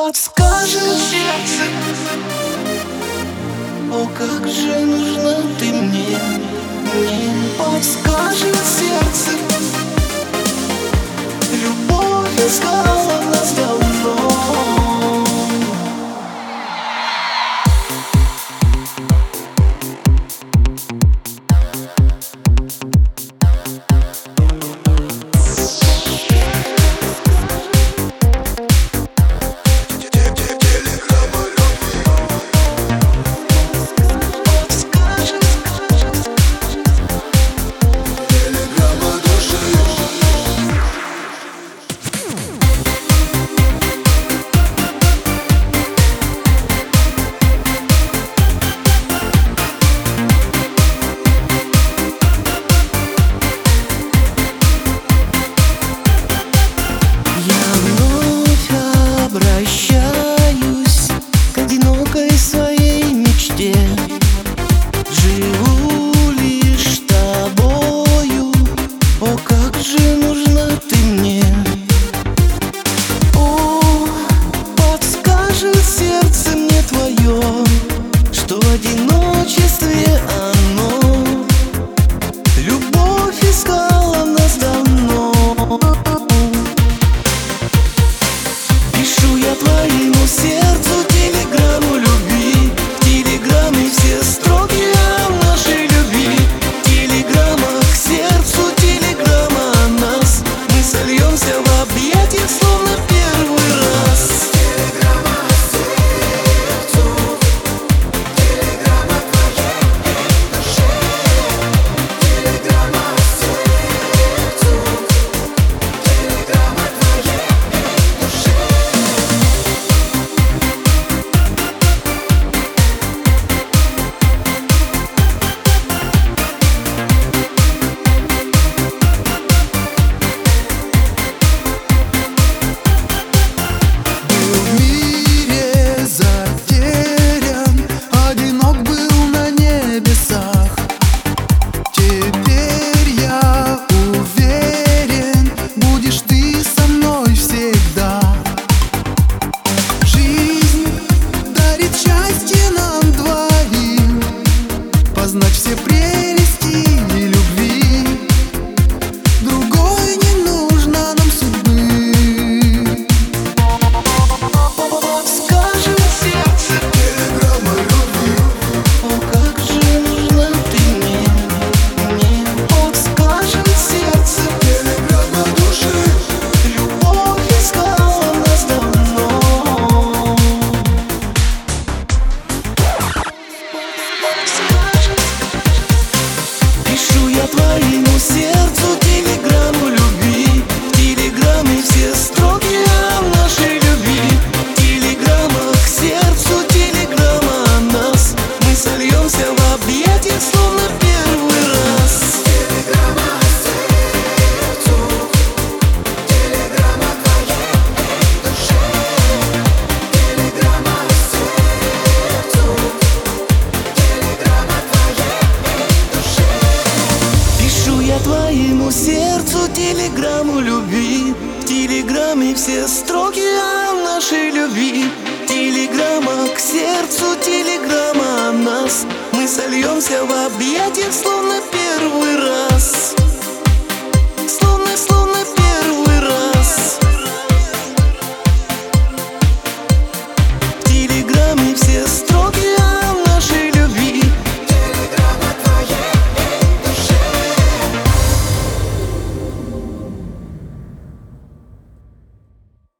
подскажет сердце. О, как же нужна ты мне, подскажет сердце. Любовь искала нас давно. Обращаюсь к одинокой своей мечте. Живу лишь тобою. О, как же нужна ты мне. О, подскажет сердце мне твое, что в одиночестве оно любовь искала нас давно. Пишу я твоему сердцу телеграмму любви. В телеграмме все строки о нашей любви. Телеграмма к сердцу, телеграмма о нас. Мы сольемся в объятиях, словно первый раз. Телеграмма к сердцу, телеграмма твоей душе. Телеграмма к сердцу, телеграмма твоей душе. Познать все прелести и любви. Другой не нужно нам судьбы. Подскажет сердце телеграмма любви. О, как же нужна ты мне, подскажет сердце телеграмма души. Любовь искала нас давно. Пишу я твоему сердцу телеграмму любви. В телеграмме все строки о нашей любви. Телеграмма к сердцу, телеграмма о нас. Мы сольемся в объятиях, словно первый раз. Телеграмма к сердцу, телеграмма твоей душе. Телеграмма к сердцу, телеграмма твоей душе. Пишу я твоему сердцу телеграмму любви. В телеграмме все строки о нашей любви. Телеграмма к сердцу, телеграмма о нас. Мы сольемся в объятиях, словно первый раз.